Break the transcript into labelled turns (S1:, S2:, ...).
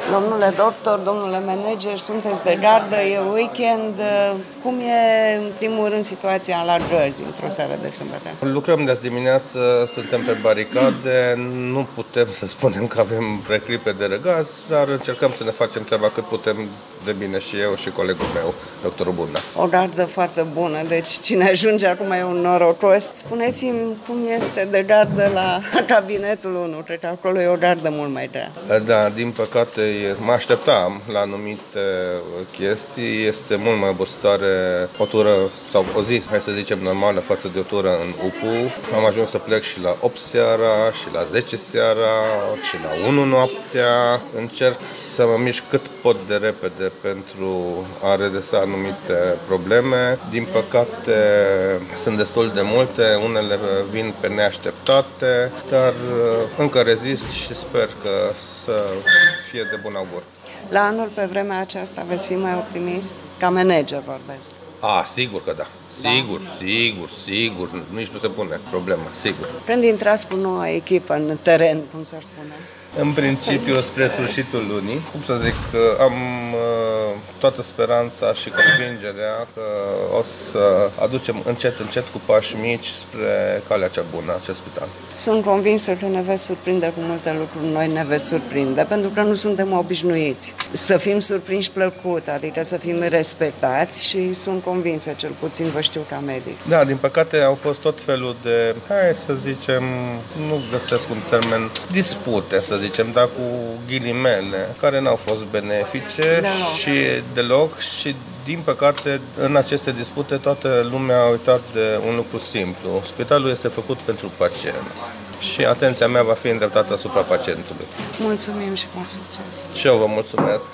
S1: Domnule doctor, domnule manager, sunteți de gardă, e weekend. Cum e, în primul rând, situația la Gărzi într-o seară de sâmbătă?
S2: Lucrăm de azi dimineață, suntem pe baricade, nu putem să spunem că avem reclipe de răgaz, dar încercăm să ne facem treaba cât putem de bine și eu și colegul meu, doctorul Bunda.
S1: O gardă foarte bună, deci cine ajunge acum e un norocos. Spuneți-mi cum este de gardă la cabinetul 1, cred că acolo e o gardă mult mai grea.
S2: Da, din păcate mă așteptam la anumite chestii, este mult mai obositoare o tură sau o zi, hai să zicem, normală față de o tură în UPU. Am ajuns să plec și la 8 seara, și la 10 seara, și la 1 noaptea. Încerc să mă mișc cât pot de repede pentru a redresa anumite probleme. Din păcate sunt destul de multe, unele vin pe neașteptate, dar încă rezist și sper că să fie de bun augur.
S1: La anul, pe vremea aceasta, veți fi mai optimist? Ca manager vorbesc.
S2: Sigur că da. Sigur. Nici nu se pune problema, sigur.
S1: Când intrați cu noua echipă în teren, cum s-ar spune?
S2: În principiu, spre sfârșitul lunii, cum să zic, am toată speranța și convingerea că o să aducem încet cu pași mici spre calea cea bună acest spital.
S1: Sunt convinsă că ne veți surprinde cu multe lucruri, noi ne veți surprinde, pentru că nu suntem obișnuiți să fim surprinși plăcut, adică să fim respectați și sunt convinsă, cel puțin vă știu ca medic.
S2: Da, din păcate au fost tot felul de, hai să zicem, nu găsesc un termen, dispute, să zicem, dar cu ghilimele, care n-au fost benefice deloc și din păcate, în aceste dispute, toată lumea a uitat de un lucru simplu. Spitalul este făcut pentru pacient și atenția mea va fi îndreptată asupra pacientului.
S1: Mulțumim și mult succes!
S2: Și eu vă mulțumesc!